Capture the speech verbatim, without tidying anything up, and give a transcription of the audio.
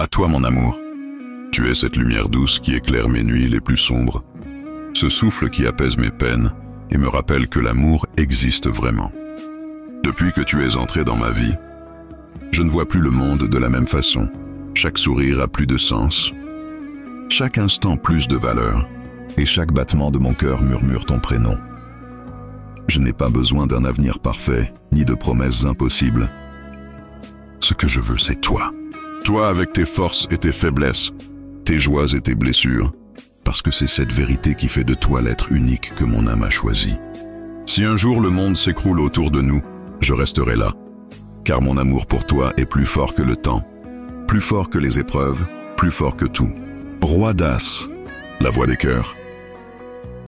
toi mon amour. Tu es cette lumière douce qui éclaire mes nuits les plus sombres, ce souffle qui apaise mes peines et me rappelle que l'amour existe vraiment. Depuis que tu es entré dans ma vie, je ne vois plus le monde de la même façon. Chaque sourire a plus de sens, chaque instant plus de valeur, et chaque battement de mon cœur murmure ton prénom. Je n'ai pas besoin d'un avenir parfait, ni de promesses impossibles. Ce que je veux, c'est toi. Toi avec tes forces et tes faiblesses, tes joies et tes blessures, parce que c'est cette vérité qui fait de toi l'être unique que mon âme a choisi. Si un jour le monde s'écroule autour de nous, je resterai là, car mon amour pour toi est plus fort que le temps, plus fort que les épreuves, plus fort que tout. Roi d'As, la voix des cœurs.